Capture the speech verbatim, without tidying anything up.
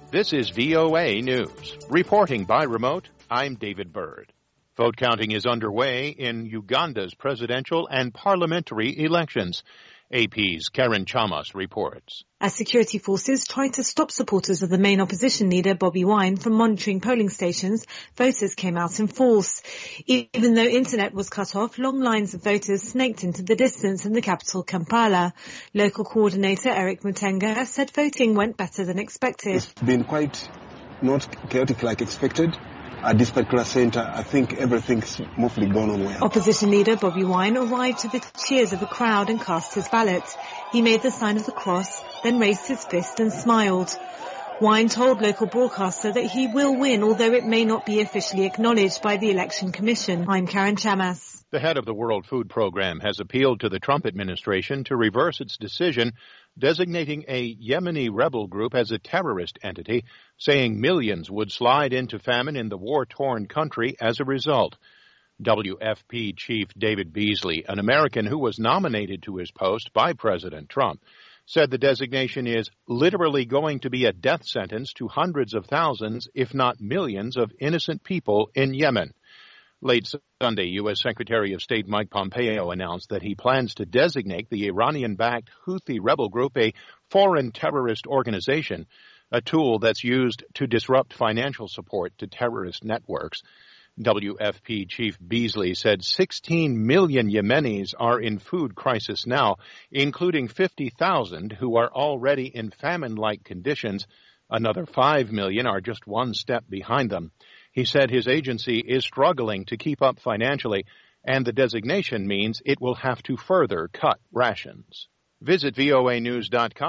This is V O A News. Reporting by remote, I'm David Bird. Vote counting is underway in Uganda's presidential and parliamentary elections. A P's Karen Chamas reports. As security forces tried to stop supporters of the main opposition leader, Bobi Wine, from monitoring polling stations, voters came out in force. Even though internet was cut off, long lines of voters snaked into the distance in the capital, Kampala. Local coordinator Eric Mutenga said voting went better than expected. It's been quite not chaotic like expected. At this particular centre, I think everything's mostly gone on well. Opposition leader Bobi Wine arrived to the cheers of a crowd and cast his ballot. He made the sign of the cross, then raised his fist and smiled. Wine told local broadcaster that he will win, although it may not be officially acknowledged by the Election Commission. I'm Karen Chamas. The head of the World Food Program has appealed to the Trump administration to reverse its decision designating a Yemeni rebel group as a terrorist entity, saying millions would slide into famine in the war-torn country as a result. W F P chief David Beasley, an American who was nominated to his post by President Trump, said the designation is literally going to be a death sentence to hundreds of thousands, if not millions, of innocent people in Yemen. Late Sunday, U S Secretary of State Mike Pompeo announced that he plans to designate the Iranian-backed Houthi rebel group a foreign terrorist organization, a tool that's used to disrupt financial support to terrorist networks. W F P Chief Beasley said sixteen million Yemenis are in food crisis now, including fifty thousand who are already in famine-like conditions. Another five million are just one step behind them. He said his agency is struggling to keep up financially, and the designation means it will have to further cut rations. Visit V O A news dot com.